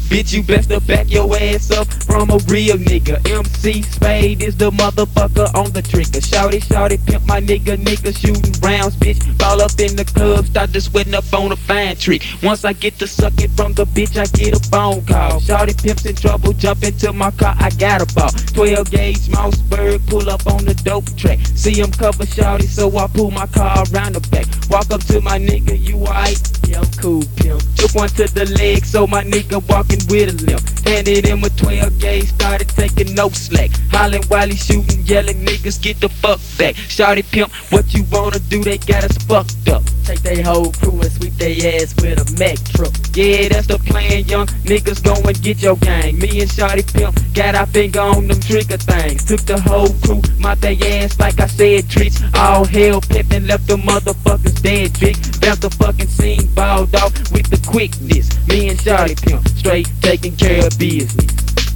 Bitch, you best to back your ass up from a real nigga. MC Spade is the motherfucker on the trigger. Shawty, shawty, pimp my nigga, nigga shooting rounds, bitch. Ball up in the club, start to sweating up on a fine tree. Once I get to sucking from the bitch, I get a phone call. Shawty pimps in trouble, jump into my car, I got a ball. 12 gauge Mossberg, pull up on the dope track. See him cover shawty, so I pull my car around the back. Walk up to my nigga, you alright? Yeah, I'm cool, pimp. Took one to the leg, so my nigga walking with a limp. Handed him a 12 gauge, started taking no slack. Hollering while he shooting, yelling, niggas get the fuck back. Shawty pimp, what you wanna do? They got us fucked up. Take they whole crew and sweep they ass with a Mack truck. Yeah, that's the plan, young niggas go and get your gang. Me and Shawty pimp got our finger on them trigger things. Took the whole crew, mouth they ass like I said treats. All hell pimpin', left the motherfuckers dead, big. Bounce the fucking scene, balled off with the quickness. Me and Shawty pimp, straight taking care of business.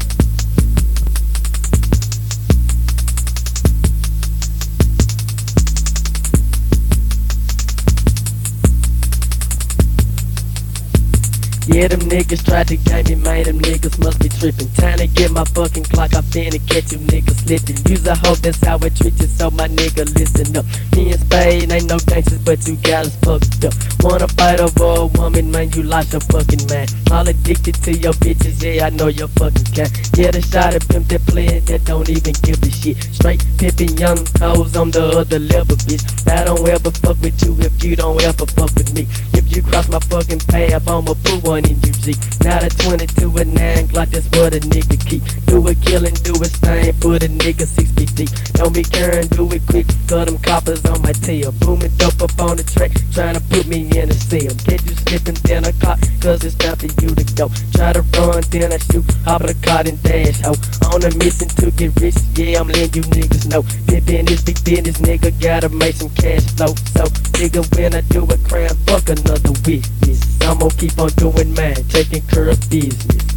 Yeah, them niggas tried to game me, man, them niggas must be trippin'. Time to get my fucking clock, I finna catch you niggas slippin'. Use a hoe, that's how I treat you, so my nigga listen up. Me and Spade ain't no gangsters, but you got us fucked up. Wanna fight over a woman, man, you lost your fucking mind. All addicted to your bitches, yeah, I know your fucking kind. Yeah, the shot of pimp that playin' that don't even give a shit. Straight pimpin' young hoes on the other level, bitch. I don't ever fuck with you if you don't ever fuck with me. If you cross my fucking path, I'ma put one in you, G. Not a 22 or 9 Glock, that's what a nigga keep. Do a killin', do a stain, put a nigga 6 feet deep. Don't be caring, do it quick, cut them coppers on my tail. Booming dope up on the track, trying to put me in a cell. Catch you slipping, then I clock, cause it's time for you to go. Try to run, then I shoot, hop in the car and dash, ho. On a mission to get rich, yeah, I'm letting you niggas know. Pimpin' this big business, nigga, gotta make some cash flow. So, nigga, when I do a crime, fuck another witness. I'm gon' keep on doing mine, taking care of business.